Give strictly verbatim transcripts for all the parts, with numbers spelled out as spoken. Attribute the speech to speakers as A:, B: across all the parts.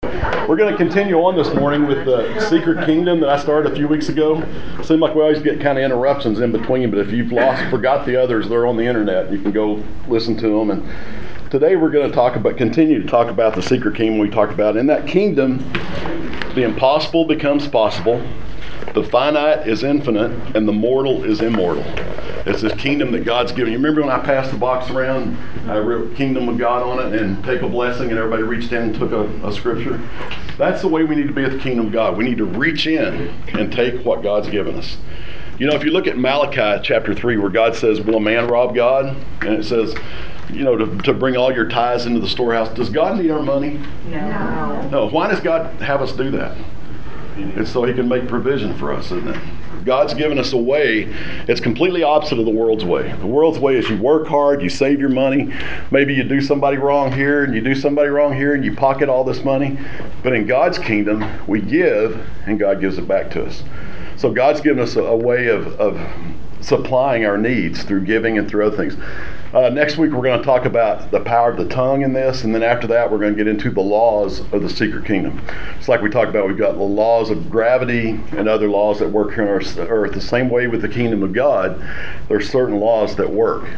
A: We're going to continue on this morning with the Secret Kingdom that I started a few weeks ago. Seems like we always get kind of interruptions in between, but if you've lost, forgot the others, they're on the internet. You can go listen to them. And today we're going to talk about, continue to talk about the Secret Kingdom we talked about. In that kingdom, the impossible becomes possible, the finite is infinite, and the mortal is immortal. It's this kingdom that God's given. You remember when I passed the box around, I wrote Kingdom of God on it and take a blessing, and everybody reached in and took a, a scripture? That's the way we need to be at the kingdom of God. We need to reach in and take what God's given us. You know, if you look at Malachi chapter three, where God says, will a man rob God? And it says, you know, to, to bring all your tithes into the storehouse. Does God need our money?
B: No.
A: No. Why does God have us do that? It's so he can make provision for us, isn't it? God's given us a way. It's completely opposite of the world's way. The world's way is you work hard, you save your money. Maybe you do somebody wrong here, and you do somebody wrong here, and you pocket all this money. But in God's kingdom, we give, and God gives it back to us. So God's given us a, a way of, of supplying our needs through giving and through other things. Uh, next week, we're going to talk about the power of the tongue in this, and then after that, we're going to get into the laws of the secret kingdom. It's like we talked about, we've got the laws of gravity and other laws that work here on our earth. The same way with the kingdom of God, there's certain laws that work.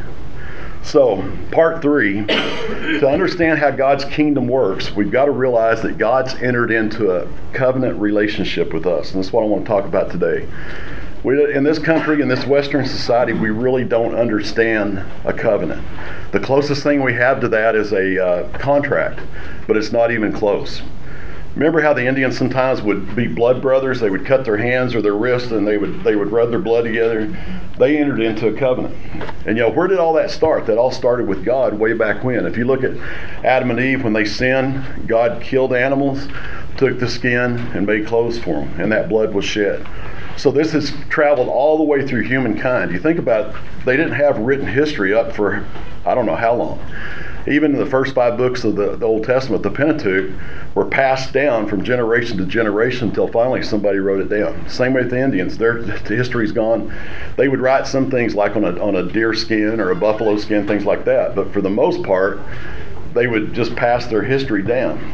A: So, part three, to understand how God's kingdom works, we've got to realize that God's entered into a covenant relationship with us, and that's what I want to talk about today. We, in this country, in this Western society, we really don't understand a covenant. The closest thing we have to that is a uh, contract, but it's not even close. Remember how the Indians sometimes would be blood brothers? They would cut their hands or their wrists, and they would they would rub their blood together. They entered into a covenant. And you know, where did all that start? That all started with God way back when. If you look at Adam and Eve, when they sinned, God killed animals, took the skin, and made clothes for them, and that blood was shed. So this has traveled all the way through humankind. You think about it, they didn't have written history up for I don't know how long. Even in the first five books of the, the Old Testament, the Pentateuch, were passed down from generation to generation until finally somebody wrote it down. Same way with the Indians. Their history's gone. They would write some things like on a, on a deer skin or a buffalo skin, things like that. But for the most part, they would just pass their history down.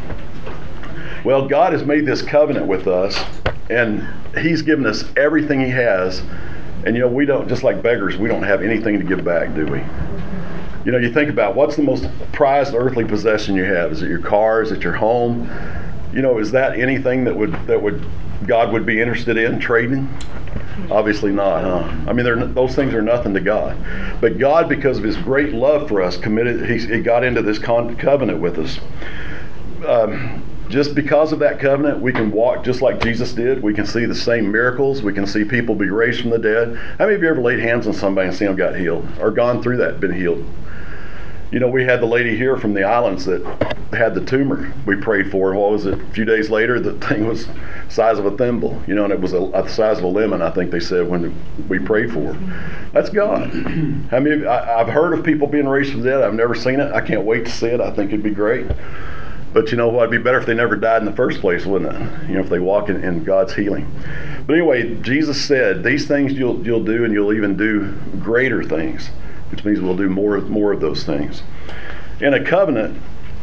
A: Well, God has made this covenant with us, and he's given us everything he has. And, you know, we don't, just like beggars, we don't have anything to give back, do we? You know, you think about what's the most prized earthly possession you have? Is it your car? Is it your home? You know, is that anything that would, that would, God would be interested in trading? Obviously not, huh? I mean, they're, those things are nothing to God. But God, because of his great love for us, committed, he, he got into this con- covenant with us. Um, Just because of that covenant, we can walk just like Jesus did. We can see the same miracles. We can see people be raised from the dead. How many of you ever laid hands on somebody and seen them got healed or gone through that, been healed? You know, we had the lady here from the islands that had the tumor we prayed for. And what was it? A few days later, the thing was the size of a thimble, you know, and it was a, the size of a lemon, I think they said, when we prayed for her. That's God. How many of you, I, I've heard of people being raised from the dead. I've never seen it. I can't wait to see it. I think it'd be great. But you know what? It'd be better if they never died in the first place, wouldn't it? You know, if they walk in, in God's healing. But anyway, Jesus said, these things you'll you'll do, and you'll even do greater things, which means we'll do more more of those things. In a covenant,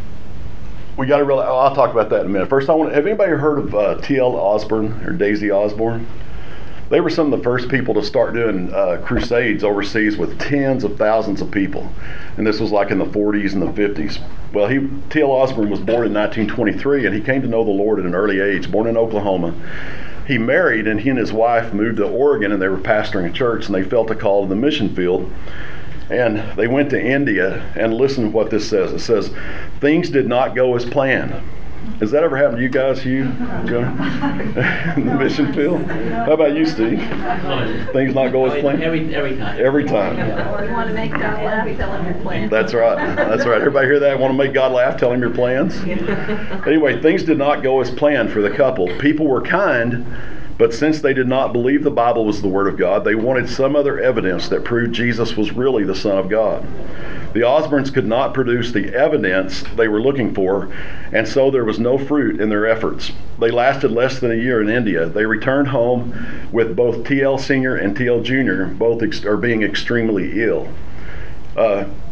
A: we got to realize. Oh, I'll talk about that in a minute. First, I want. Have anybody heard of uh, T L Osborne or Daisy Osborne? They were some of the first people to start doing uh, crusades overseas with tens of thousands of people. And this was like in the forties and the fifties. Well, he T L Osborne was born in nineteen twenty-three, and he came to know the Lord at an early age, born in Oklahoma. He married, and he and his wife moved to Oregon, and they were pastoring a church, and they felt a call to the mission field. And they went to India, and listen to what this says. It says, things did not go as planned. Has that ever happened to you guys, Hugh? Joe? In the mission field? How about you, Steve? Things not go as planned?
C: Every, every time.
A: Every time.
B: You want to make God laugh, tell him your plans.
A: That's right. That's right. Everybody hear that? Want to make God laugh? Tell him your plans? Anyway, things did not go as planned for the couple. People were kind, but since they did not believe the Bible was the Word of God, they wanted some other evidence that proved Jesus was really the Son of God. The Osbornes could not produce the evidence they were looking for, and so there was no fruit in their efforts. They lasted less than a year in India. They returned home with both T L Senior and T L Junior both ex- are being extremely ill. Uh,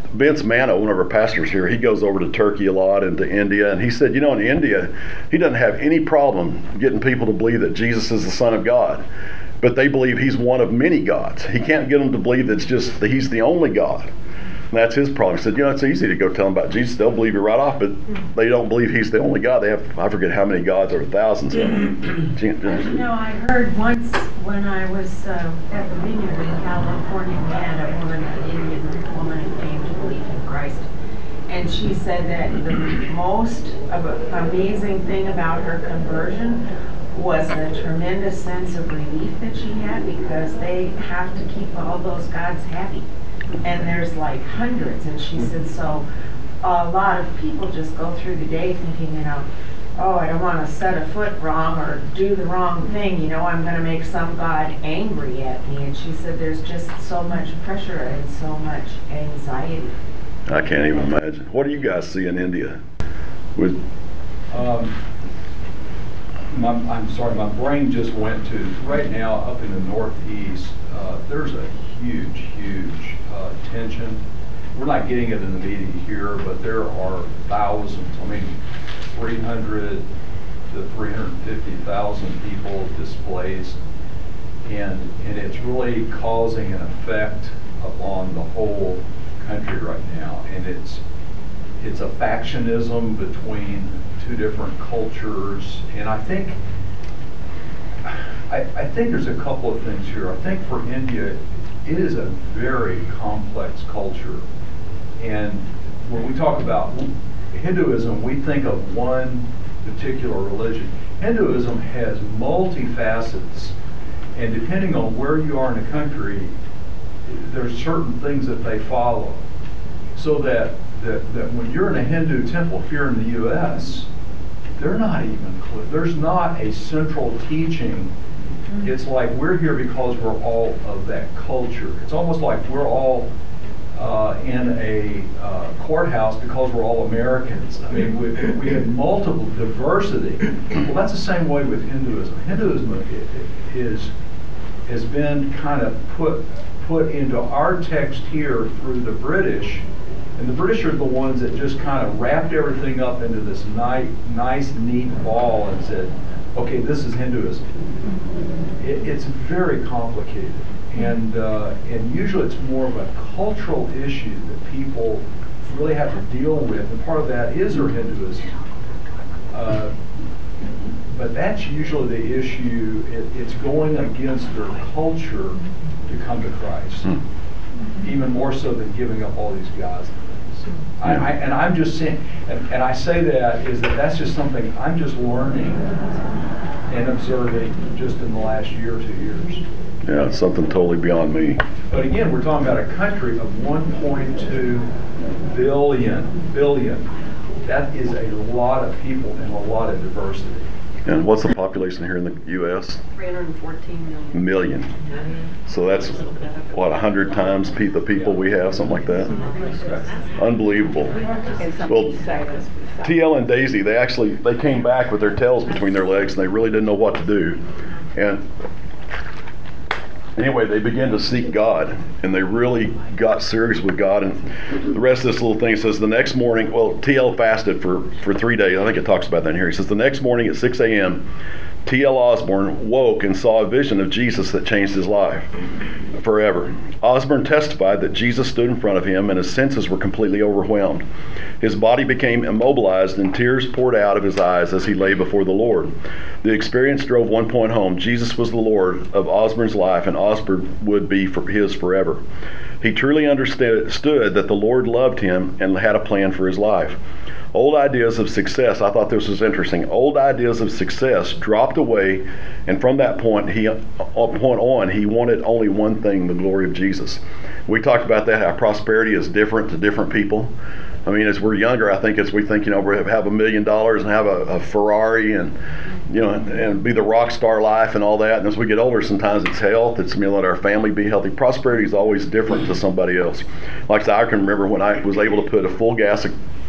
A: Vince Mano, one of our pastors here, he goes over to Turkey a lot and to India, and he said, you know, in India, he doesn't have any problem getting people to believe that Jesus is the Son of God, but they believe he's one of many gods. He can't get them to believe that it's just that he's the only God. And that's his problem. He said, you know, it's easy to go tell them about Jesus. They'll believe you right off, but they don't believe he's the only God. They have, I forget how many gods, there are thousands of them.
C: You know, I heard once when I was uh, at the vineyard in California, we had a woman, an Indian woman who came to believe in Christ. And she said that the most amazing thing about her conversion was the tremendous sense of relief that she had, because they have to keep all those gods happy. And there's like hundreds. And she said, so a lot of people just go through the day thinking, you know, oh, I don't want to set a foot wrong or do the wrong thing, you know, I'm going to make some God angry at me. And she said there's just so much pressure and so much anxiety.
A: I can't even imagine. What do you guys see in India? With
D: Um, my, I'm sorry, my brain just went to, right now up in the Northeast, uh, there's a huge, huge uh, tension. We're not getting it in the media here, but there are thousands, I mean, three hundred to three hundred fifty thousand people displaced. And, and it's really causing an effect upon the whole country right now. And it's, it's a factionism between two different cultures. And I think, I, I think there's a couple of things here. I think for India, it is a very complex culture. And when we talk about Hinduism, we think of one particular religion. Hinduism has multifacets, and depending on where you are in the country, there's certain things that they follow. So that, that, that when you're in a Hindu temple, if you're in the U S, they're not even clear. There's not a central teaching. It's like we're here because we're all of that culture. It's almost like we're all uh, in a uh, courthouse because we're all Americans. I mean, we, we have multiple diversity. Well, that's the same way with Hinduism. Hinduism is has been kind of put put into our text here through the British. And the British are the ones that just kind of wrapped everything up into this nice, nice, neat ball and said, okay, this is Hinduism. It, it's very complicated. And, uh, and usually it's more of a cultural issue that people really have to deal with. And part of that is their Hinduism. Uh, but that's usually the issue. It, it's going against their culture to come to Christ. Even more so than giving up all these gods. I, I, and I'm just saying, and, and I say that is that that's just something I'm just learning and observing just in the last year or two years.
A: Yeah, it's something totally beyond me.
D: But again, we're talking about a country of one point two billion, billion. That is a lot of people and a lot of diversity.
A: And what's the population here in the U S?
B: three hundred fourteen million.
A: Million. So that's, what, one hundred times pe- the people we have, something like that? Unbelievable. Well, T L and Daisy, they actually, they came back with their tails between their legs, and they really didn't know what to do. And anyway, they began to seek God, and they really got serious with God. And the rest of this little thing says the next morning, well, T L fasted for, for three days. I think it talks about that in here. He says the next morning at six a.m., T L Osborne woke and saw a vision of Jesus that changed his life forever. Osborne testified that Jesus stood in front of him and his senses were completely overwhelmed. His body became immobilized and tears poured out of his eyes as he lay before the Lord. The experience drove one point home. Jesus was the Lord of Osborne's life, and Osborne would be for his forever. He truly understood that the Lord loved him and had a plan for his life. Old ideas of success, I thought this was interesting. Old ideas of success dropped away, and from that point, he point on, he wanted only one thing: the glory of Jesus. We talked about that, how prosperity is different to different people. I mean, as we're younger, I think as we think, you know, we have a million dollars and have a, a Ferrari and, you know, and, and be the rock star life and all that. And as we get older, sometimes it's health. It's, you know, let our family be healthy. Prosperity is always different to somebody else. Like I said, I can remember when I was able to put a full gas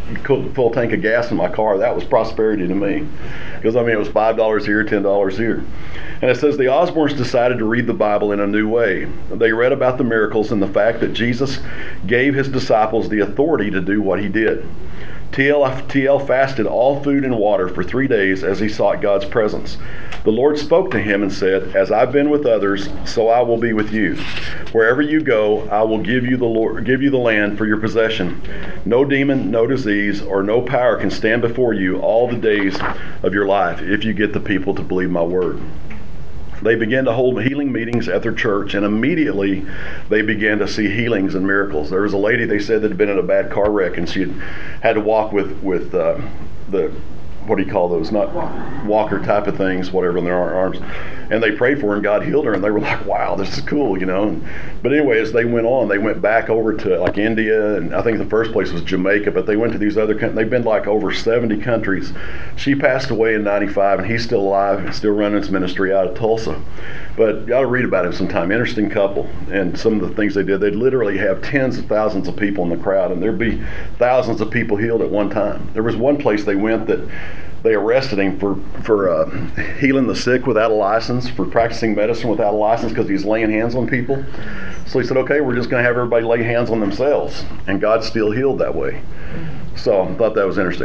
A: full tank of gas in my car. That was prosperity to me. Because, I mean, it was five dollars here, ten dollars here. And it says the Osborns decided to read the Bible in a new way. They read about the miracles and the fact that Jesus gave his disciples the authority to do what he did. T L, T L fasted all food and water for three days as he sought God's presence. The Lord spoke to him and said, "As I've been with others, so I will be with you. Wherever you go, I will give you the Lord, give you the land for your possession. No demon, no disease, or no power can stand before you all the days of your life if you get the people to believe my word." They began to hold healing meetings at their church, and immediately they began to see healings and miracles. There was a lady, they said, that had been in a bad car wreck, and she had, had to walk with, with uh, the, what do you call those, not walker type of things, whatever, in their arms. And they prayed for her, and God healed her, and they were like, wow, this is cool, you know. And, but anyway, as they went on, they went back over to like India, and I think the first place was Jamaica, but they went to these other countries. They've been like over seventy countries. She passed away in ninety-five, and he's still alive and still running his ministry out of Tulsa. But you ought to read about him sometime. Interesting couple, and some of the things they did. They'd literally have tens of thousands of people in the crowd, and there'd be thousands of people healed at one time. There was one place they went that they arrested him for, for uh, healing the sick without a license, for practicing medicine without a license because he's laying hands on people. So he said, okay, we're just going to have everybody lay hands on themselves. And God still healed that way. So I thought that was interesting.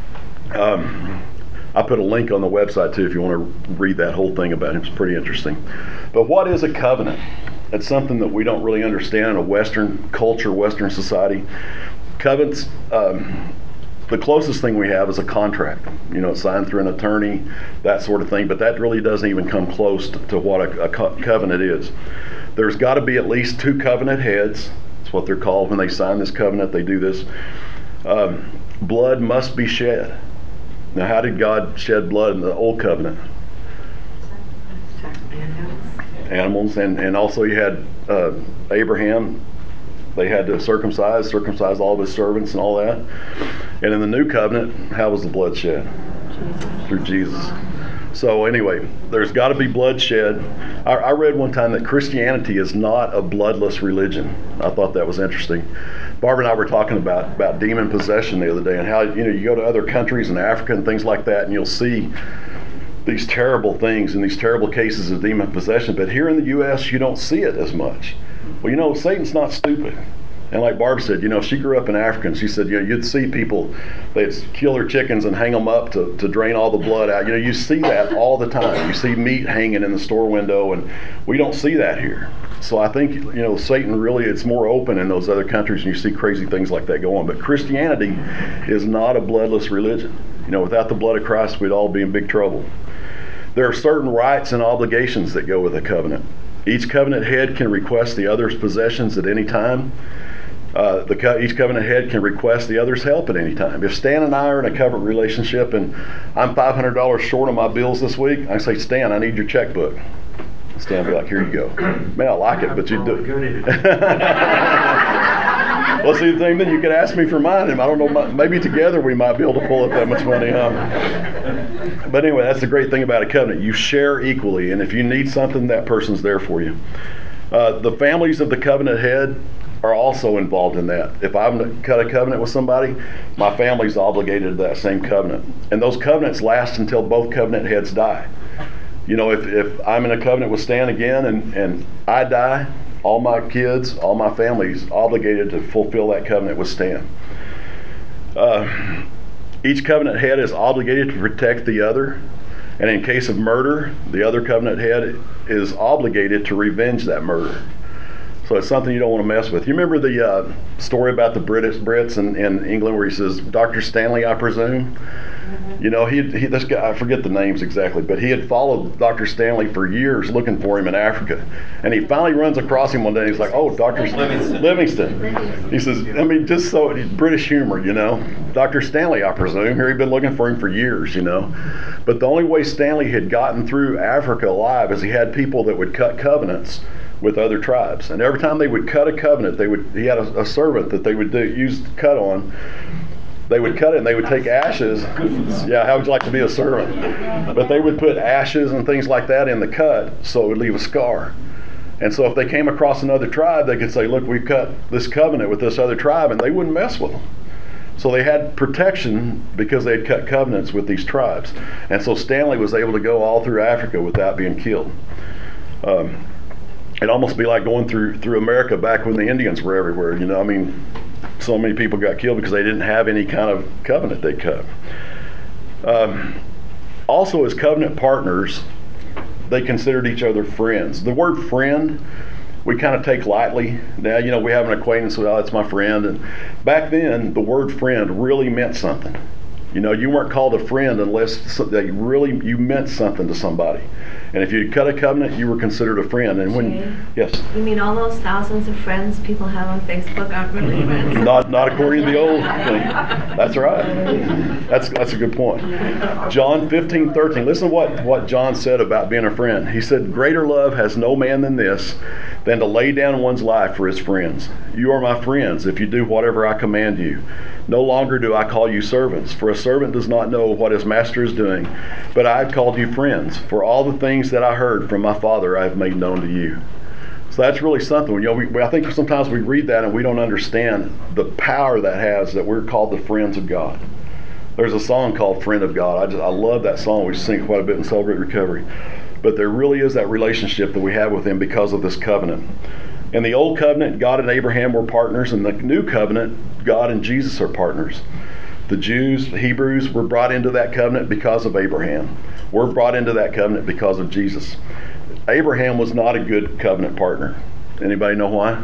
A: Um, I put a link on the website too if you want to read that whole thing about him. It's pretty interesting. But what is a covenant? It's something that we don't really understand in a Western culture, Western society. Covenants, um, the closest thing we have is a contract, you know, signed through an attorney, that sort of thing, but that really doesn't even come close to, to what a, a co- covenant is. There's got to be at least two covenant heads. That's what they're called when they sign this covenant. They do this. Um, blood must be shed. Now, how did God shed blood in the old covenant? Animals, and, and also you had uh, Abraham. They had to circumcise, circumcise all of his servants and all that. And in the new covenant, how was the blood shed? Jesus. Through Jesus. So anyway, there's got to be blood shed. I, I read one time that Christianity is not a bloodless religion. I thought that was interesting. Barbara and I were talking about, about demon possession the other day, and how, you know, you go to other countries in Africa and things like that, and you'll see these terrible things and these terrible cases of demon possession. But here in the U S, you don't see it as much. Well, you know, Satan's not stupid. And like Barb said, you know, she grew up in Africa, and she said, you know, you'd see people, they'd kill their chickens and hang them up to, to drain all the blood out. You know, you see that all the time. You see meat hanging in the store window, and we don't see that here. So I think, you know, Satan really, it's more open in those other countries, and you see crazy things like that go on. But Christianity is not a bloodless religion. You know, without the blood of Christ, we'd all be in big trouble. There are certain rights and obligations that go with a covenant. Each covenant head can request the other's possessions at any time. Uh, the co- each covenant head can request the other's help at any time. If Stan and I are in a covenant relationship and I'm five hundred dollars short on my bills this week, I say, Stan, I need your checkbook. Stan will be like, here you go. Man, I like it, but you do. Well, see, the thing, then you could ask me for mine, and I don't know, maybe together we might be able to pull up that much money. Huh? But anyway, that's the great thing about a covenant. You share equally, and if you need something, that person's there for you. Uh, the families of the covenant head are also involved in that. If I've cut a covenant with somebody, my family's obligated to that same covenant. And those covenants last until both covenant heads die. You know, if, if I'm in a covenant with Stan again and, and I die, all my kids, all my family's obligated to fulfill that covenant with Stan. Uh, each covenant head is obligated to protect the other. And in case of murder, the other covenant head is obligated to revenge that murder. So it's something you don't want to mess with. You remember the uh, story about the British Brits in, in England where he says, Doctor Stanley, I presume? Mm-hmm. You know, he, he this guy, I forget the names exactly, but he had followed Doctor Stanley for years looking for him in Africa. And he finally runs across him one day and he's like, oh, Doctor Livingston. Livingston. He says, I mean, just so, British humor, you know. Doctor Stanley, I presume. Here he'd been looking for him for years, you know. But the only way Stanley had gotten through Africa alive is he had people that would cut covenants with other tribes, and every time they would cut a covenant, they would he had a, a servant that they would do, use to cut on. They would cut it and they would take ashes. Yeah, how would you like to be a servant? But they would put ashes and things like that in the cut so it would leave a scar. And so if they came across another tribe, they could say, look, we cut this covenant with this other tribe, and they wouldn't mess with them. So they had protection because they had cut covenants with these tribes. And so Stanley was able to go all through Africa without being killed. Um, it'd almost be like going through through America back when the Indians were everywhere. You know, I mean, so many people got killed because they didn't have any kind of covenant they cut. Um, also, as covenant partners, they considered each other friends. The word friend, we kind of take lightly. Now, you know, we have an acquaintance, well, that's my friend. And back then, the word friend really meant something. You know, you weren't called a friend unless they really, you meant something to somebody. And if you cut a covenant, you were considered a friend. And when,
E: Jay,
A: yes?
E: You mean all those thousands of friends people have on Facebook aren't really friends?
A: Not, not according to the old thing. That's right. That's that's a good point. John fifteen thirteen. Listen to what, what John said about being a friend. He said, "Greater love has no man than this, than to lay down one's life for his friends. You are my friends if you do whatever I command you. No longer do I call you servants, for a servant does not know what his master is doing, but I have called you friends, for all the things that I heard from my Father I have made known to you." So that's really something. You know, we, I think sometimes we read that and we don't understand the power that has, that we're called the friends of God. There's a song called "Friend of God." I just I love that song. We sing quite a bit in Celebrate Recovery. But there really is that relationship that we have with Him because of this covenant. In the Old Covenant, God and Abraham were partners. In the New Covenant, God and Jesus are partners. The Jews, the Hebrews, were brought into that covenant because of Abraham. We're brought into that covenant because of Jesus. Abraham was not a good covenant partner. Anybody know why?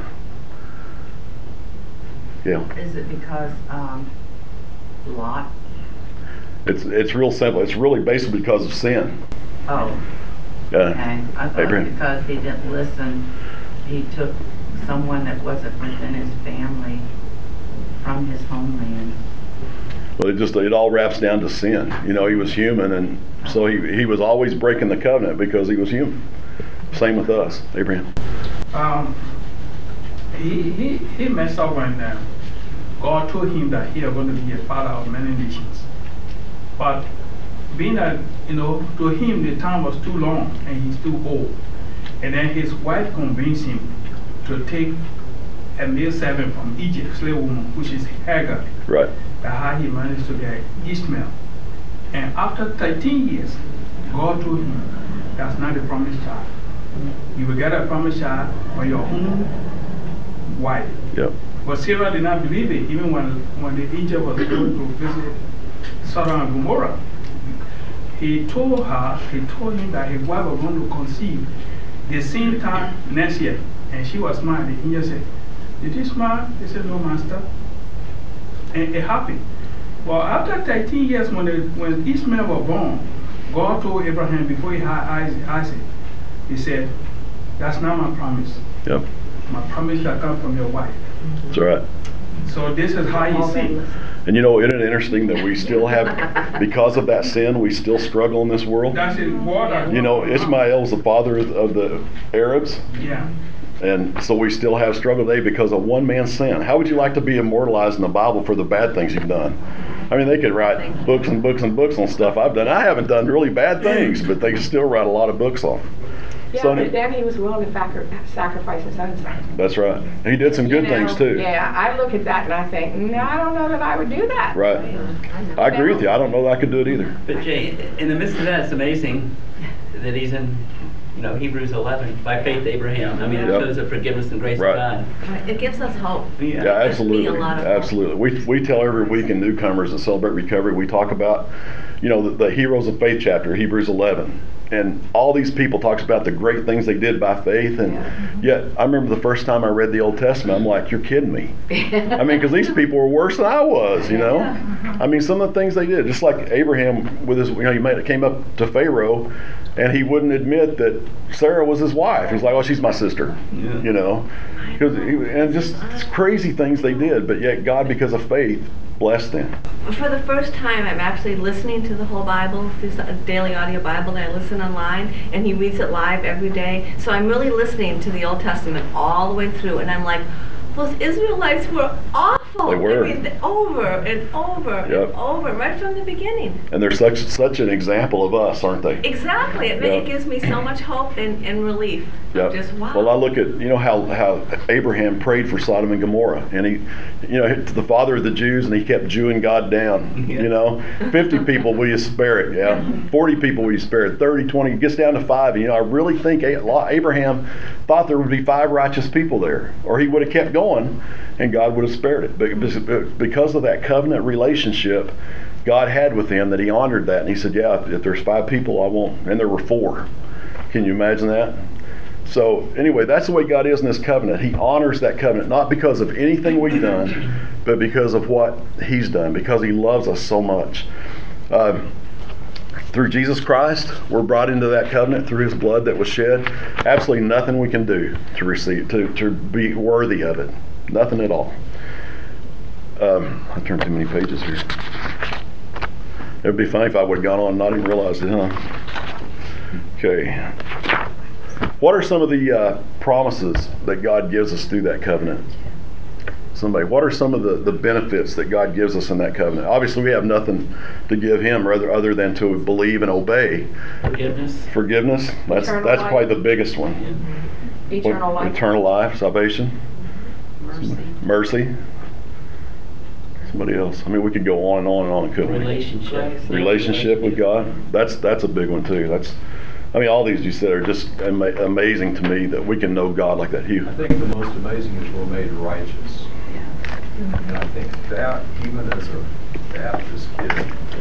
A: Yeah.
F: Is it because um, Lot?
A: It's it's real simple. It's really basically because of sin.
F: Oh,
A: Yeah.
F: okay. I thought
A: Abraham.
F: because he didn't listen, he took someone that wasn't within his family from his homeland.
A: Well, it just it all wraps down to sin. You know, he was human, and so he he was always breaking the covenant because he was human. Same with us, Abraham.
G: Um, he, he, he messed up when uh, God told him that he was going to be a father of many nations. But being that, you know, to him the time was too long and he's too old. And then his wife convinced him to take a male servant from Egypt, slave woman, which is Hagar.
A: Right.
G: That's how he managed to get Ishmael. And after thirteen years, God told him, that's not the promised child. You will get a promised child for your own wife.
A: Yep.
G: But Sarah did not believe it, even when, when the angel was going to visit Sodom and Gomorrah. He told her, he told him that his wife was going to conceive the same time next year. And she was smart. The angel said, "Did you smile?" He said, "No, master." And it happened. Well, after thirteen years, when, the, when Ishmael was born, God told Abraham before he had Isaac, He said, "That's not my promise.
A: Yep.
G: My promise shall come from your wife."
A: That's right.
G: So this is how he sees.
A: And you know, isn't it interesting that we still have, because of that sin, we still struggle in this world?
G: That's his word.
A: You know, Ishmael's the father of the Arabs.
G: Yeah.
A: And so we still have struggle today because of one man's sin. How would you like to be immortalized in the Bible for the bad things you've done? I mean, they could write books and books and books on stuff I've done. I haven't done really bad things, but they still write a lot of books on.
H: Yeah,
A: So,
H: but then he was willing to sacri- sacrifice his own son.
A: that's right. He did some good
H: You know,
A: things too.
H: Yeah, I look at that and I think, no, I don't know that I would do that.
A: Right. I agree with you. I don't know that I could do it either.
I: But Jay, in the midst of that, it's amazing that he's in, you know, Hebrews eleven, by faith Abraham. I mean, it
A: Yep.
I: shows the forgiveness and grace
A: Right.
I: of God.
E: It gives us hope.
A: Yeah,
E: Gives me a
A: absolutely.
E: lot of hope.
A: Absolutely. We, we tell every week in newcomers that Celebrate Recovery, we talk about, you know, the, the Heroes of Faith chapter, Hebrews eleven. And all these people talks about the great things they did by faith. And
H: Yeah.
A: yet, I remember the first time I read the Old Testament, I'm like, you're kidding me. I mean, because these people were worse than I was, you know. I mean, some of the things they did, just like Abraham with his, you know, he made, came up to Pharaoh, and he wouldn't admit that Sarah was his wife. He's like, oh, she's my sister,
I: Yeah.
A: you know. Because and just crazy things they did, but yet God, because of faith, blessed them.
E: For the first time, I'm actually listening to the whole Bible through a daily audio Bible that I listen online, and he reads it live every day. So I'm really listening to the Old Testament all the way through, and I'm like, those Israelites were awful.
A: They were.
E: I mean, over and over
A: Yep.
E: and over, right from the beginning.
A: And they're such such an example of us, aren't they?
E: Exactly. It, ma-
A: Yeah.
E: it gives me so much hope and, and relief.
A: Yep.
E: Just wow.
A: Well, I look at, you know, how, how Abraham prayed for Sodom and Gomorrah. And he, you know, the father of the Jews, and he kept Jewing God down.
I: Yeah.
A: You know, fifty people, will you spare it? Yeah. forty people, will you spare it? thirty, twenty, it gets down to five. And, you know, I really think Abraham thought there would be five righteous people there, or he would have kept going and God would have spared it. But because of that covenant relationship God had with him, that he honored that. And he said, yeah, if there's five people, I won't. And there were four. Can you imagine that? So anyway, that's the way God is in this covenant. He honors that covenant, not because of anything we've done, but because of what he's done, because he loves us so much. Uh, through Jesus Christ, we're brought into that covenant through his blood that was shed. Absolutely nothing we can do to receive, to, to be worthy of it. Nothing at all. Um, I turned too many pages here. It would be funny if I would have gone on and not even realized it, huh? Okay. What are some of the uh, promises that God gives us through that covenant? Somebody, what are some of the, the benefits that God gives us in that covenant? Obviously, we have nothing to give him rather other than to believe and obey.
I: Forgiveness.
A: Forgiveness. That's
H: Eternal
A: that's
H: life.
A: probably the biggest one.
H: Eternal
A: What-
H: life.
A: Eternal life, salvation,
F: Mercy.
A: mercy. Somebody else. I mean, we could go on and on and on, couldn't we?
I: Relationship.
A: Relationship with God. That's that's a big one too. That's, I mean, all these you said are just ama- amazing to me that we can know God like that. Hugh.
D: I think the most amazing is we're made righteous. And I think that, even as a Baptist kid,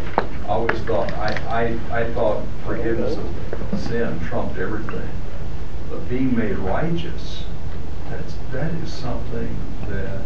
D: I always thought, I, I, I thought forgiveness of sin trumped everything. But being made righteous, that's, that is something that,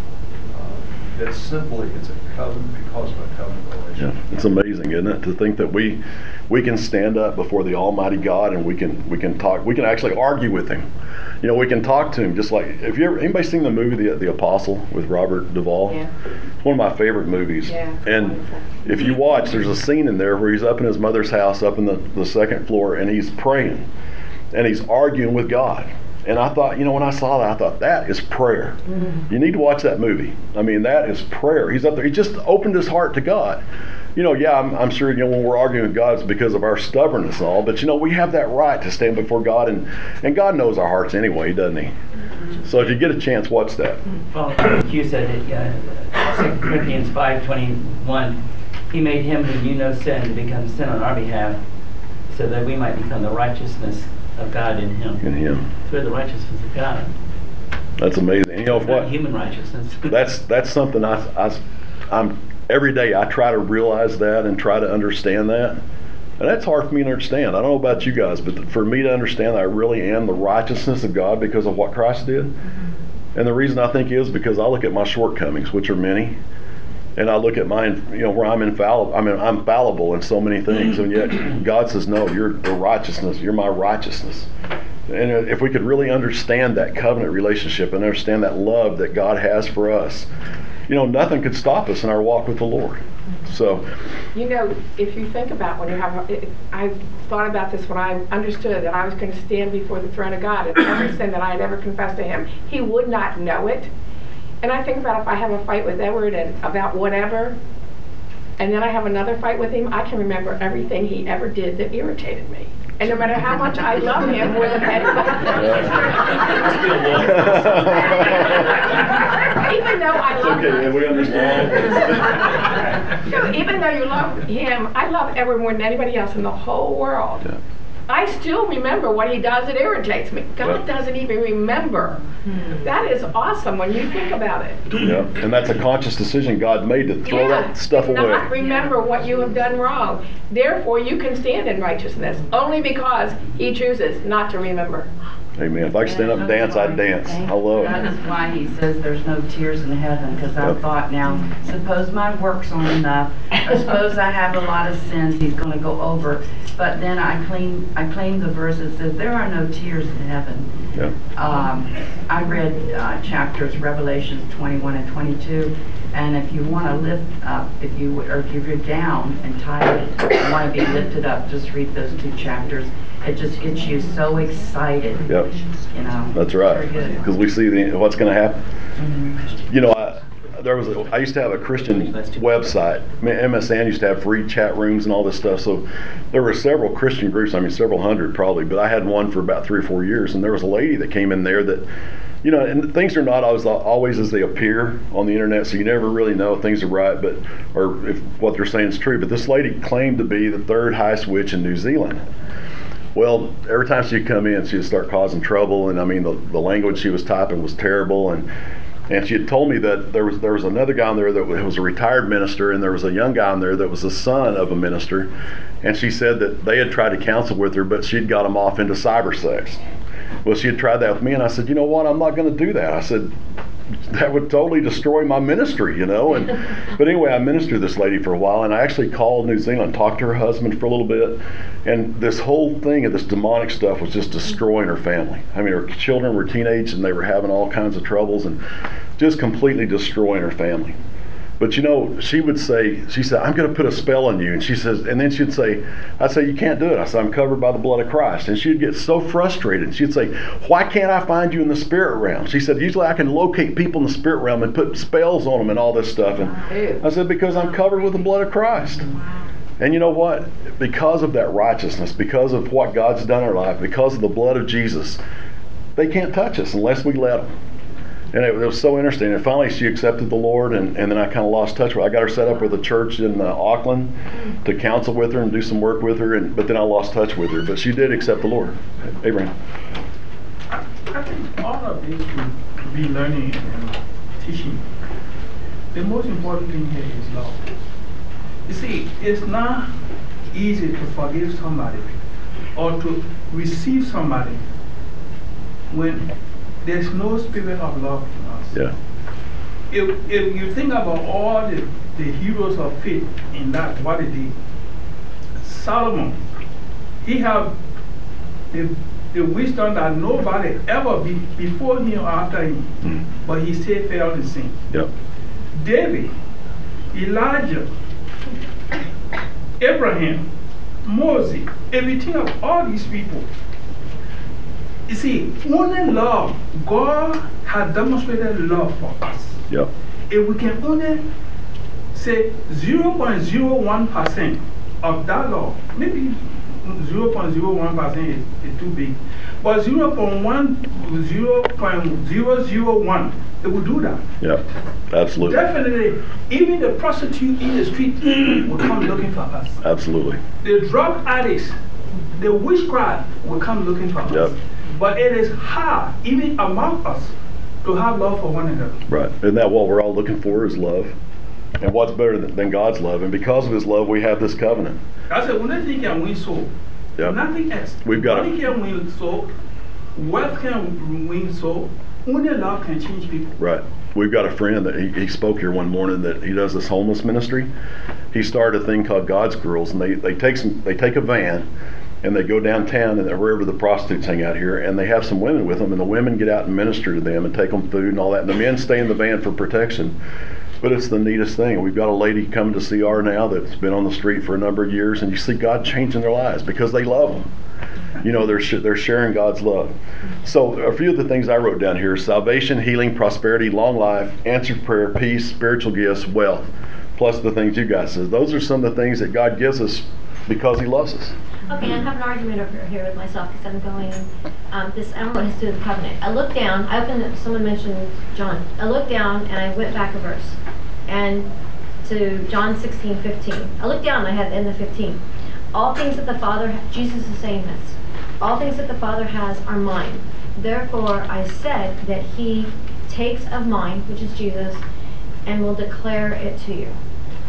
D: uh, that's simply, it's a covenant because of a covenant relationship.
A: Yeah, it's amazing, isn't it, to think that we we can stand up before the Almighty God and we can we can talk. We can actually argue with Him. You know, we can talk to Him just like. Have you ever anybody seen the movie The The Apostle with Robert Duvall?
H: Yeah.
A: It's one of my favorite movies.
H: Yeah,
A: And
H: wonderful.
A: if you watch, there's a scene in there where he's up in his mother's house, up in the, the second floor, and he's praying, and he's arguing with God. And I thought, you know, when I saw that, I thought, that is prayer. Mm-hmm. You need to watch that movie. I mean, that is prayer. He's up there. He just opened his heart to God. You know, yeah, I'm, I'm sure, you know, when we're arguing with God, it's because of our stubbornness and all. But, you know, we have that right to stand before God. And, and God knows our hearts anyway, doesn't He? Mm-hmm. So if you get a chance, watch that.
I: Well, Hugh said it, uh, Second Corinthians five twenty-one, He made Him who knew no sin to become sin on our behalf, so that we might become the righteousness of God in Him.
A: In Him.
I: So we're the righteousness of God.
A: That's amazing. You know
I: Not
A: what?
I: human righteousness.
A: That's that's something I, I, I'm every day I try to realize that and try to understand that. And that's hard for me to understand. I don't know about you guys, but for me to understand that I really am the righteousness of God because of what Christ did. Mm-hmm. And the reason I think is because I look at my shortcomings, which are many, and I look at mine, you know, where I'm infallible. I mean, I'm fallible in so many things, and yet God says, no, you're the righteousness. You're my righteousness. And if we could really understand that covenant relationship and understand that love that God has for us, you know, nothing could stop us in our walk with the Lord. So,
H: You know, if you think about when you have, a, I thought about this when I understood that I was going to stand before the throne of God and every sin that I had ever confessed to Him, He would not know it. And I think about if I have a fight with Edward and about whatever, and then I have another fight with him, I can remember everything he ever did that irritated me. And no matter how much I love him more than anybody, even though I love
A: okay,
H: him,
A: we understand.
H: no, even though you love him, I love Edward more than anybody else in the whole world.
A: Yeah.
H: I still remember what he does that irritates me. God
A: Yeah.
H: doesn't even remember. Hmm. That is awesome when you think about it.
A: Yeah, and that's a conscious decision God made to throw
H: yeah,
A: that stuff
H: to
A: away.
H: Not remember what you have done wrong. Therefore, you can stand in righteousness only because He chooses not to remember.
A: Amen. If I could stand up and dance, I'd dance. I love
F: That
A: it.
F: is why He says there's no tears in heaven, because I
A: Yep.
F: thought, now, suppose my works aren't enough, or suppose I have a lot of sins He's going to go over. But then I claim, I claim the verse that says there are no tears in heaven.
A: Yeah.
F: Um, I read uh, chapters, Revelations twenty-one and twenty-two, and if you want to lift up, if you or if you're down and tired, and want to be lifted up, just read those two chapters. It just gets you so excited.
A: Yep.
F: You know.
A: That's right.
F: Very good.
A: Because we see the, what's going to happen.
F: Mm-hmm.
A: You know, I, there was a, I used to have a Christian website. I mean, M S N used to have free chat rooms and all this stuff. So there were several Christian groups. I mean, several hundred probably. But I had one for about three or four years, and there was a lady that came in there that, you know, and things are not always always as they appear on the internet. So you never really know if things are right, but or if what they're saying is true. But this lady claimed to be the third highest witch in New Zealand. Well, every time she'd come in, she'd start causing trouble, and I mean, the, the language she was typing was terrible, and and she had told me that there was there was another guy on there that was a retired minister, and there was a young guy on there that was the son of a minister, and she said that they had tried to counsel with her, but she'd got him off into cyber sex. Well, she had tried that with me, and I said, you know what, I'm not going to do that. I said, that would totally destroy my ministry, you know. And but anyway, I ministered to this lady for a while, and I actually called New Zealand, talked to her husband for a little bit, and this whole thing of this demonic stuff was just destroying her family. I mean, her children were teenage, and they were having all kinds of troubles, and just completely destroying her family. But you know, she would say, she said, I'm going to put a spell on you. And she says, and then she'd say, I'd say, you can't do it. I said, I'm covered by the blood of Christ. And she'd get so frustrated. She'd say, why can't I find you in the spirit realm? She said, usually I can locate people in the spirit realm and put spells on them and all this stuff. And I said, because I'm covered with the blood of Christ. And you know what? Because of that righteousness, because of what God's done in our life, because of the blood of Jesus, they can't touch us unless we let them. And it, it was so interesting. And finally, she accepted the Lord, and, and then I kind of lost touch with her. I got her set up with a church in uh, Auckland to counsel with her and do some work with her, and but then I lost touch with her. But she did accept the Lord. Abraham.
G: I think all of this to be learning and teaching. The most important thing here is love. You see, it's not easy to forgive somebody or to receive somebody when there's no spirit of love in us.
A: Yeah.
G: If, if you think about all the, the heroes of faith in that, what they did, Solomon, he had the, the wisdom that nobody ever be before him or after him, mm. but he still fell in sin.
A: Yep.
G: David, Elijah, Abraham, Moses, everything of all these people. You see, only love, God has demonstrated love for us.
A: Yep.
G: If we can only say zero point zero one percent of that love, maybe zero point zero one percent is, is too big, but zero point one, zero point zero zero one, it will do that.
A: Yep, absolutely.
G: Definitely, even the prostitute in the street will come looking for us.
A: Absolutely.
G: The drug addicts, the witchcraft will come looking for
A: yep.
G: us. But it is hard, even among us, to have love for one another.
A: Right. Isn't that what we're all looking for is love? And what's better than, than God's love? And because of his love, we have this covenant.
G: That's the only thing can win soul.
A: Yep.
G: Nothing else.
A: We've got
G: Money can win soul. Wealth can win soul. Only love can change people.
A: Right. We've got a friend that he, he spoke here one morning that he does this homeless ministry. He started a thing called God's Girls, and they, they take some they take a van and they go downtown and wherever the prostitutes hang out here, and they have some women with them, and the women get out and minister to them and take them food and all that, and the men stay in the van for protection. But it's the neatest thing. We've got a lady coming to C R now that's been on the street for a number of years, and you see God changing their lives because they love them. You know, they're sh- they're sharing God's love. So a few of the things I wrote down here: salvation, healing, prosperity, long life, answered prayer, peace, spiritual gifts, wealth, plus the things you guys said. Those are some of the things that God gives us because he loves us.
J: Okay, I have an argument over here with myself because I'm going, um, this, I don't know what it has to do with the covenant. I looked down, I opened, someone mentioned John. I looked down and I went back a verse. And to John sixteen fifteen. I looked down and I had the end of fifteen. All things that the Father, Jesus is saying this, all things that the Father has are mine. Therefore I said that he takes of mine, which is Jesus, and will declare it to you.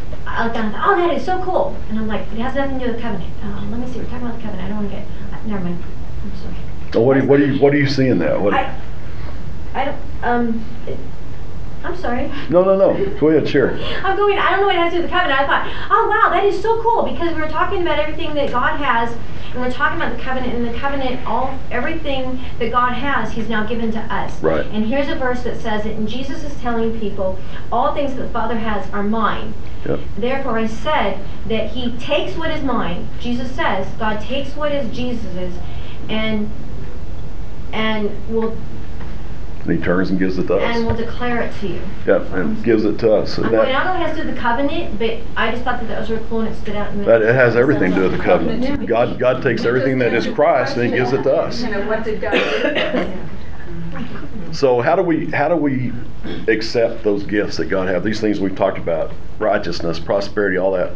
J: I looked down and thought, oh, that is so cool. And I'm like, it has nothing to do with covenant. Uh, let me see, we're talking about the covenant. I don't want to get, uh, never mind. I'm sorry.
A: Well, what do you, what do you, what do you see in that? What?
J: I, I don't, um, it, I'm sorry.
A: No, no, no. Go ahead, share.
J: I'm going, I don't know what it has to do with the covenant. I thought, oh, wow, that is so cool because we're talking about everything that God has, and we're talking about the covenant, and the covenant, all everything that God has, he's now given to us.
A: Right.
J: And here's a verse that says it, and Jesus is telling people, all things that the Father has are mine.
A: Yep.
J: Therefore I said that he takes what is mine. Jesus says, God takes what is Jesus's, and and will
A: And he turns and gives it to us.
J: And will declare it to you.
A: Yep, and gives it to us.
J: I
A: And
J: mean, I
A: that,
J: don't know if it has to do with the covenant, but I just thought that that was really cool and it stood out. in the-
A: that it has everything to do with the covenant. God, God takes everything that is Christ and he gives it to us.
H: You know, what did God do?
A: So how do we how do we accept those gifts that God has? These things we've talked about, righteousness, prosperity, all that,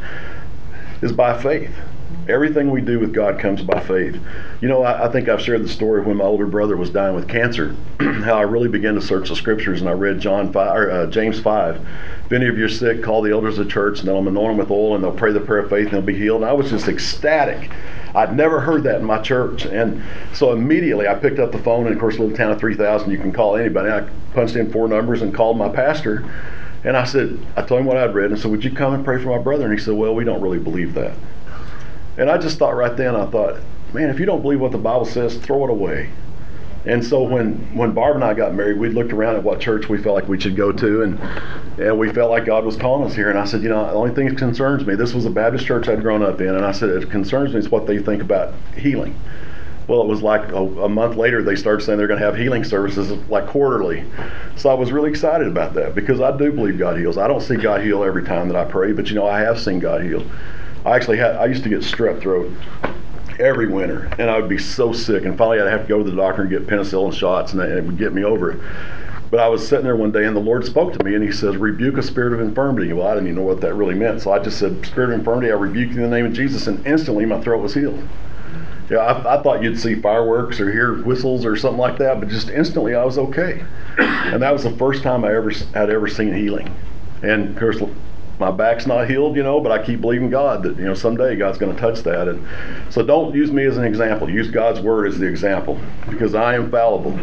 A: is by faith. Everything we do with God comes by faith. You know, I, I think I've shared the story when my older brother was dying with cancer, how I really began to search the scriptures, and I read John five, or, uh, James five. If any of you are sick, call the elders of the church, and they'll anoint them with oil, and they'll pray the prayer of faith, and they'll be healed. And I was just ecstatic. I'd never heard that in my church. And so immediately I picked up the phone, and of course, little town of three thousand, you can call anybody. I punched in four numbers and called my pastor. And I said, I told him what I'd read, and I said, would you come and pray for my brother? And he said, well, we don't really believe that. And I just thought right then, I thought, man, if you don't believe what the Bible says, throw it away. And so when, when Barb and I got married, we looked around at what church we felt like we should go to, and and we felt like God was calling us here. And I said, you know, the only thing that concerns me, this was a Baptist church I'd grown up in, and I said, it concerns me is what they think about healing. Well, it was like a, a month later, they started saying they're going to have healing services like quarterly. So I was really excited about that because I do believe God heals. I don't see God heal every time that I pray, but you know, I have seen God heal. I actually had, I used to get strep throat every winter, and I would be so sick, and finally I'd have to go to the doctor and get penicillin shots, and it would get me over it. But I was sitting there one day, and the Lord spoke to me, and he says, rebuke a spirit of infirmity. Well, I didn't even know what that really meant, so I just said, spirit of infirmity, I rebuke you in the name of Jesus, and instantly my throat was healed. Yeah, I, I thought you'd see fireworks or hear whistles or something like that, but just instantly I was okay. And that was the first time I ever had ever seen healing. And of course, my back's not healed, you know, but I keep believing God that, you know, someday God's going to touch that. And so don't use me as an example. Use God's word as the example, because I am fallible.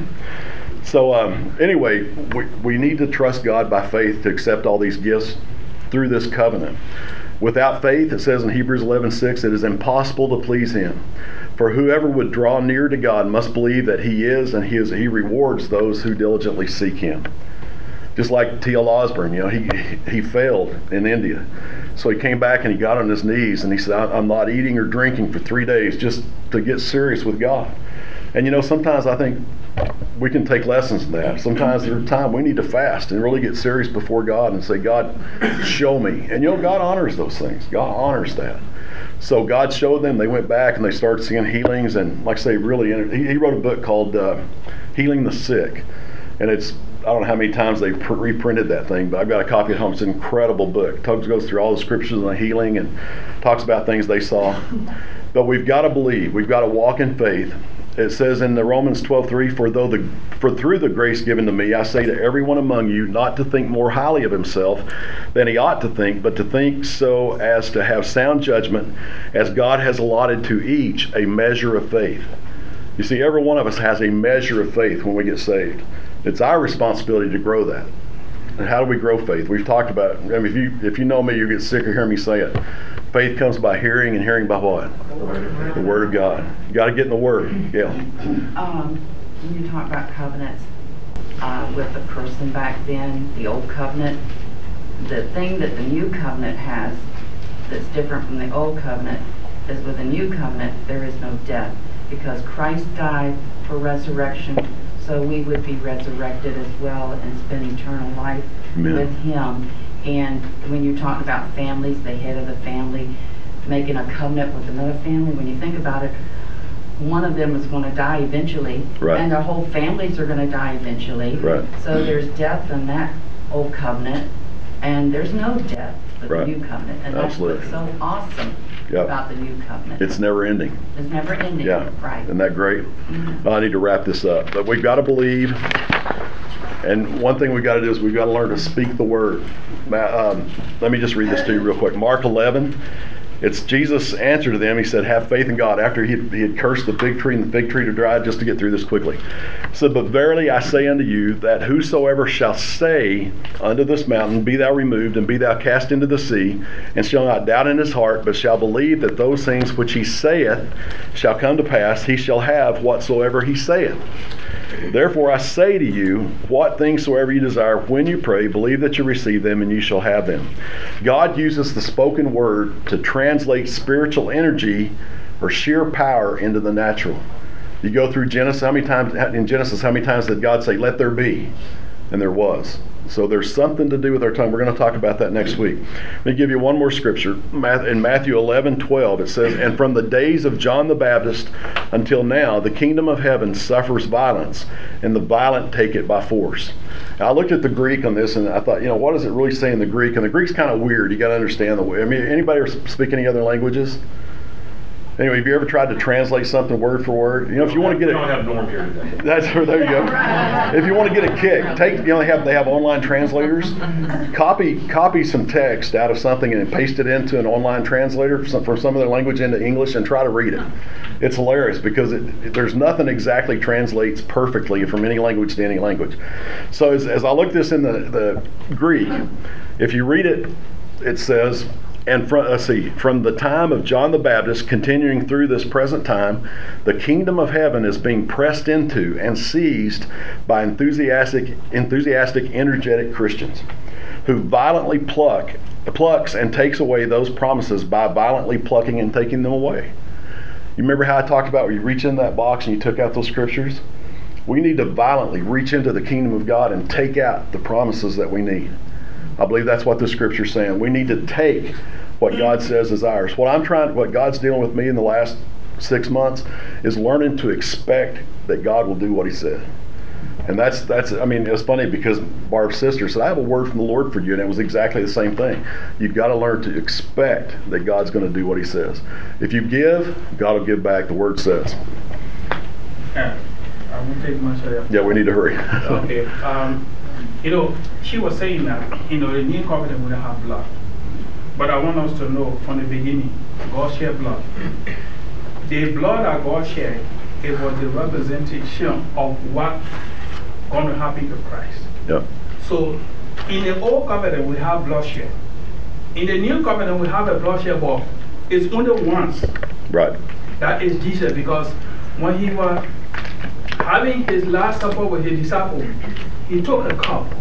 A: So um, anyway, we, we need to trust God by faith to accept all these gifts through this covenant. Without faith, it says in Hebrews eleven six, it is impossible to please him. For whoever would draw near to God must believe that he is, and he is, he rewards those who diligently seek him. Just like T L Osborne, you know, he he failed in India. So he came back and he got on his knees and he said, I'm not eating or drinking for three days just to get serious with God. And you know, sometimes I think we can take lessons in that. Sometimes there's a time we need to fast and really get serious before God and say, God, show me. And you know, God honors those things. God honors that. So God showed them. They went back and they started seeing healings. And like I say, really, he, he wrote a book called uh, Healing the Sick. And it's, I don't know how many times they've pr- reprinted that thing, but I've got a copy at home. It's an incredible book. It goes through all the scriptures on healing and talks about things they saw. But we've got to believe. We've got to walk in faith. It says in the Romans twelve three, for though the for through the grace given to me, I say to everyone among you not to think more highly of himself than he ought to think, but to think so as to have sound judgment, as God has allotted to each a measure of faith. You see, every one of us has a measure of faith when we get saved. It's our responsibility to grow that. And how do we grow faith? We've talked about it. I mean, if you if you know me, you get sick of hearing me say it. Faith comes by hearing, and hearing by what? The Word of God. You got to get in the Word. Yeah.
F: Um, when you talk about covenants uh, with the person back then, the old covenant, the thing that the new covenant has that's different from the old covenant is with the new covenant, there is no death, because Christ died for resurrection, so we would be resurrected as well and spend eternal life Amen. With him. And when you talk about families, the head of the family making a covenant with another family, when you think about it, one of them is going to die eventually,
A: right.
F: and their whole families are going to die eventually.
A: Right.
F: So there's death in that old covenant, and there's no death with right. the new covenant. And
A: Absolutely.
F: That's what's so awesome yep. about the new covenant.
A: It's never ending.
F: It's never ending.
A: Yeah.
F: Right.
A: Isn't that great? Mm-hmm. Well, I need to wrap this up. But we've got to believe. And one thing we've got to do is we've got to learn to speak the word. Um, let me just read this to you real quick. Mark eleven. It's Jesus' answer to them. He said, have faith in God. After he had, he had cursed the fig tree and the fig tree to dry, just to get through this quickly. He said, but verily I say unto you, that whosoever shall say unto this mountain, be thou removed, and be thou cast into the sea, and shall not doubt in his heart, but shall believe that those things which he saith shall come to pass, he shall have whatsoever he saith. Therefore I say to you, what things soever you desire, when you pray, believe that you receive them, and you shall have them. God uses the spoken word to translate spiritual energy or sheer power into the natural. You go through Genesis, how many times, in Genesis, how many times did God say, let there be? And there was. So there's something to do with our tongue. We're going to talk about that next week. Let me give you one more scripture. In Matthew eleven twelve, it says, and from the days of John the Baptist until now, the kingdom of heaven suffers violence, and the violent take it by force. Now, I looked at the Greek on this, and I thought, you know, what does it really say in the Greek? And the Greek's kind of weird. You got to understand the way. I mean, anybody speak any other languages? Anyway, have you ever tried to translate something word for word? You know, if you want to get
K: we
A: it,
K: don't have Norm here today.
A: that's where there you go. If you want to get a kick, take you know they have they have online translators. Copy copy some text out of something and paste it into an online translator from some, some other language into English and try to read it. It's hilarious because it, it, there's nothing exactly translates perfectly from any language to any language. So as, as I look this in the, the Greek, if you read it, it says. And from, let's see, from the time of John the Baptist, continuing through this present time, the kingdom of heaven is being pressed into and seized by enthusiastic, enthusiastic, energetic Christians who violently pluck, plucks and takes away those promises by violently plucking and taking them away. You remember how I talked about where you reach in that box and you took out those scriptures? We need to violently reach into the kingdom of God and take out the promises that we need. I believe that's what the scripture's saying. We need to take what God says is ours. What I'm trying, what God's dealing with me in the last six months is learning to expect that God will do what He said. And that's, that's. I mean, it's funny because Barb's sister said, I have a word from the Lord for you, and it was exactly the same thing. You've got to learn to expect that God's going to do what He says. If you give, God will give back, the Word says.
G: Yeah, I won't take much of that.
A: Yeah, we need to hurry.
G: Okay. Um, you know, she was saying that, you know, the new covenant will have blood. But I want us to know from the beginning, God shed blood. The blood that God shed, it was the representation of what going to happen to Christ.
A: Yep.
G: So in the old covenant, we have bloodshed. In the new covenant, we have a bloodshed, but it's only once.
A: Right.
G: That is Jesus, because when He was having His last supper with His disciples, He took a cup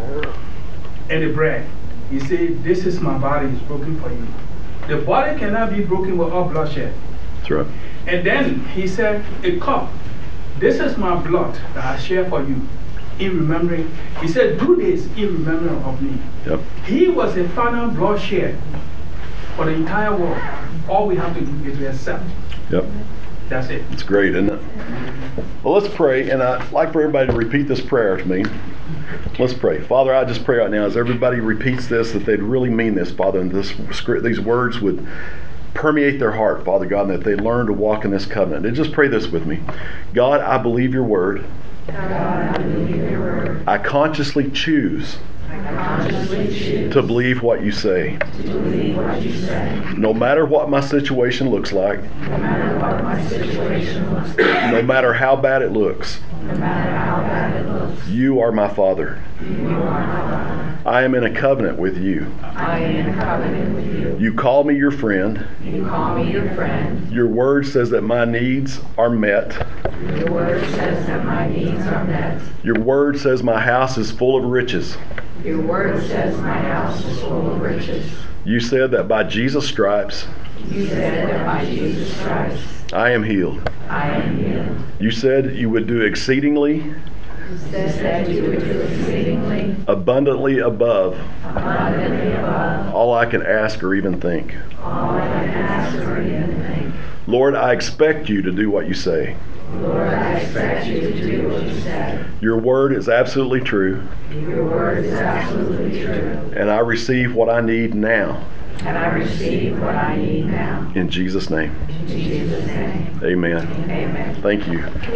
G: and the bread. He said, this is my body, it's broken for you. The body cannot be broken without bloodshed.
A: That's right.
G: And then He said, a cup, this is my blood that I share for you. In remembering, He said, do this in remembrance of me.
A: Yep. He
G: was a final bloodshed for the entire world. All we have to do is to accept.
A: Yep.
G: That's it.
A: It's great, isn't it? Well, let's pray, and I'd like for everybody to repeat this prayer to me. Let's pray. Father, I just pray right now as everybody repeats this that they'd really mean this, Father, and this script, these words would permeate their heart, Father God, and that they learn to walk in this covenant. And just pray this with me. God, I believe your word.
F: God, I believe your word.
A: I consciously choose,
F: I consciously choose
A: to believe what you say.
F: To believe what you say.
A: No matter what my situation looks like.
F: No matter what my situation looks like.
A: No matter how bad it looks.
F: No matter how bad it looks.
A: You are my Father.
F: You are my Father.
A: I am in a covenant with you.
F: I am in a covenant with you.
A: You call me your friend.
F: You call me your friend.
A: Your word says that my needs are met.
F: Your word says that my needs are met.
A: Your word says my house is full of riches.
F: Your word says my house is full of riches.
A: You said that by Jesus' stripes,
F: You said that by Jesus' stripes,
A: I am healed.
F: I am healed.
A: You said you would do exceedingly,
F: You said you would do exceedingly,
A: abundantly above
F: abundantly above
A: all I can ask or even think.
F: all I can ask or even think.
A: Lord, I expect you to do what you say.
F: Lord, I expect you to do what you say.
A: Your word is absolutely true,
F: Your word is absolutely true.
A: and I receive what I need now.
F: And I receive what I need now.
A: In Jesus' name.
F: In Jesus' name.
A: Amen.
F: Amen.
A: Thank you.